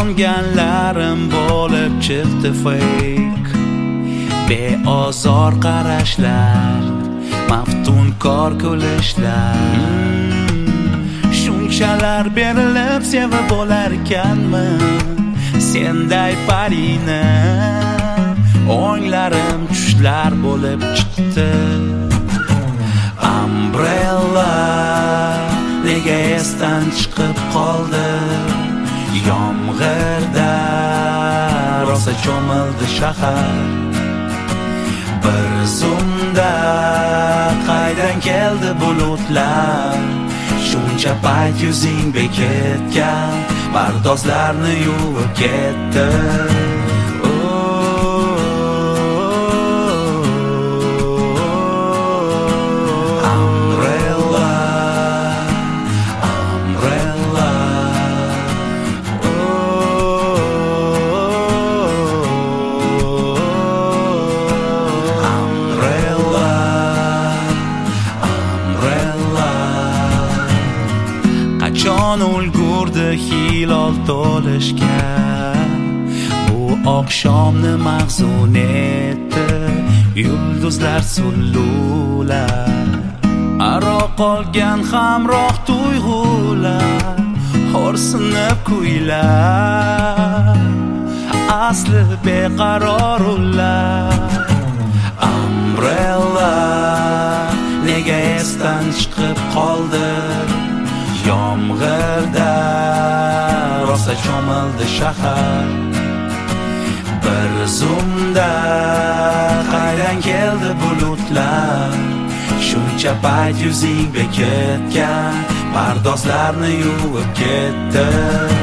ishonganlarim bo'lib chiqdi fake. Beozor qarashlar, maftunkor kulishlar. Shunchalar berilib sevib bo'larkanmi senday parini? O'nglarim tushlar bo'lib chiqdi. Umbrella nega esdan chiqib qoldi? Yomg'irda rosa cho'mildi shahar. Bir zumda qaydan keldi bulutlar? Shuncha payt yuzing beketgan pardozlarni yuvib ketdi. Qachon ulgurdi hilol to'lishga? Bu oqshomni mahzun etdi yulduzlar sullular. Aro qolgan hamroh tuyg'ular, xo'rsinib kuylar, asli beqaror ular. Umbrella nega esdan chiqib qoldi? Yomg'irda rosa cho'mildi shahar. Bir zumda qaydan keldi bulutlar? Shuncha payt yuzing beketgan pardozlarni yuvib ketdi.